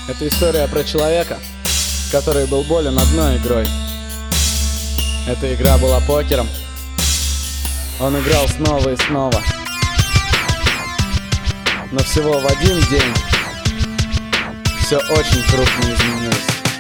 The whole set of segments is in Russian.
Это история про человека, который был болен одной игрой. Эта игра была покером. Он играл снова и снова. Но всего в один день все очень крупно изменилось.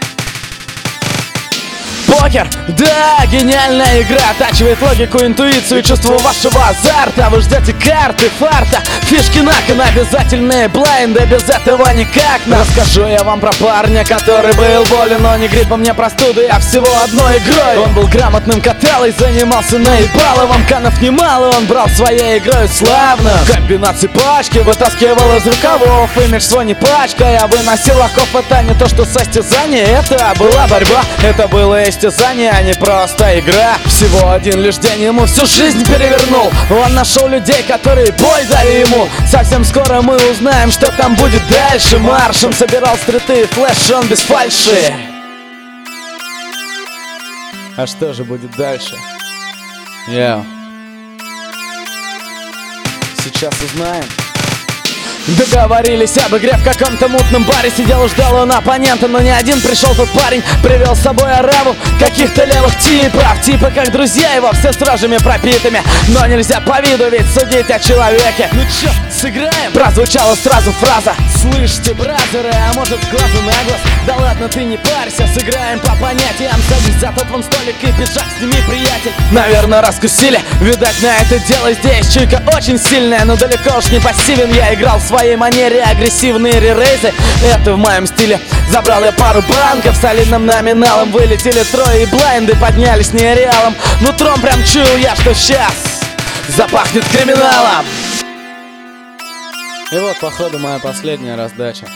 Покер, да, гениальная игра. Оттачивает логику, интуицию и чувство вашего азарта. Вы ждете карты, фарта, фишки на кон, обязательные блайнды. Без этого никак. Но расскажу я вам про парня, который был болен, но не гриппом, не простудой, а всего одной игрой. Он был грамотным каталой, занимался наебаловым. Канов немало, он брал своей игрой славно. Комбинации пачки вытаскивал из рукавов. Имидж свой не пачкая, выносил лохов. Это не то, что состязание, это была борьба. Это было истязание, а не просто игра. Всего один лишь день ему всю жизнь перевернул. Он нашел людей, которые боль дали ему. Совсем скоро мы узнаем, что там будет дальше. Маршем собирал стриты и флеш, он без фальши. А что же будет дальше? Сейчас узнаем. Договорились об игре в каком-то мутном баре. Сидел и ждал он оппонента, но не один пришел тот парень. Привел с собой араву каких-то левых типов. Типа как друзья его, все с рожами пропитыми. Но нельзя по виду ведь судить о человеке. Ну чё, сыграем? Прозвучала сразу фраза: слышите, бразеры, а может с глазу на глаз? Да ладно, ты не парься, сыграем по понятиям. Садись за тот вон столик и пиджак сними, приятель. Наверное, раскусили, видать, на это дело здесь чуйка очень сильная. Но далеко уж не пассивен, я играл в своей манере агрессивные ререйзы. Это в моем стиле. Забрал я пару банков с солидным номиналом. Вылетели трое и блайнды поднялись нереалом. Нутром прям чую я, что сейчас запахнет криминалом. И вот, походу, моя последняя раздача.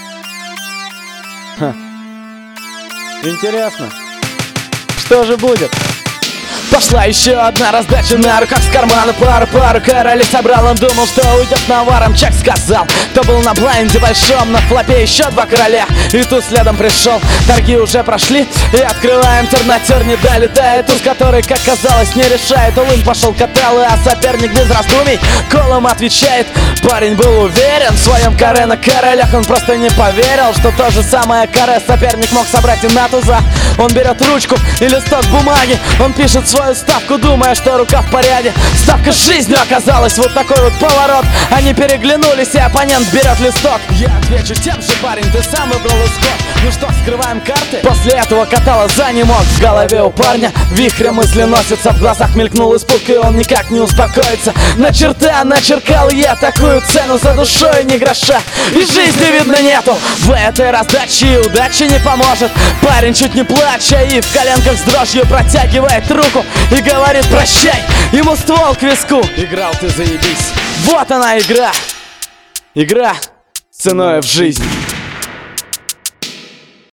Интересно, что же будет? Пошла еще одна раздача на руках с кармана. Пару короли собрал. Он думал, что уйдет наваром. Чек сказал, кто был на блайнде большом. На флопе еще два короля. И тут следом пришел. Торги уже прошли. И открываем турнатер. Не долетает туз, который, как казалось, не решает. Улын пошел каталы, а соперник без раздумий колом отвечает. Парень был уверен в своем каре на королях. Он просто не поверил, что то же самое каре соперник мог собрать и на туза. Он берет ручку и листок бумаги. Он пишет свою ставку, думая, что рука в порядке. Ставка с жизнью оказалась, вот такой вот поворот. Они переглянулись, и оппонент берет листок. Я отвечу тем же: парень, ты сам выбрал исход. Ну что, скрываем карты? После этого катала за не мог. В голове у парня вихрем мысли носится. В глазах мелькнул испуг, и он никак не успокоится. На черта начеркал я такую цену за душой ни гроша. И жизни видно нету в этой раздаче, и удачи не поможет. Парень чуть не плача и в коленках с дрожью протягивает руку и говорит прощай. Ему ствол к виску. Играл ты, заебись. Вот она игра. Игра ценой в жизнь.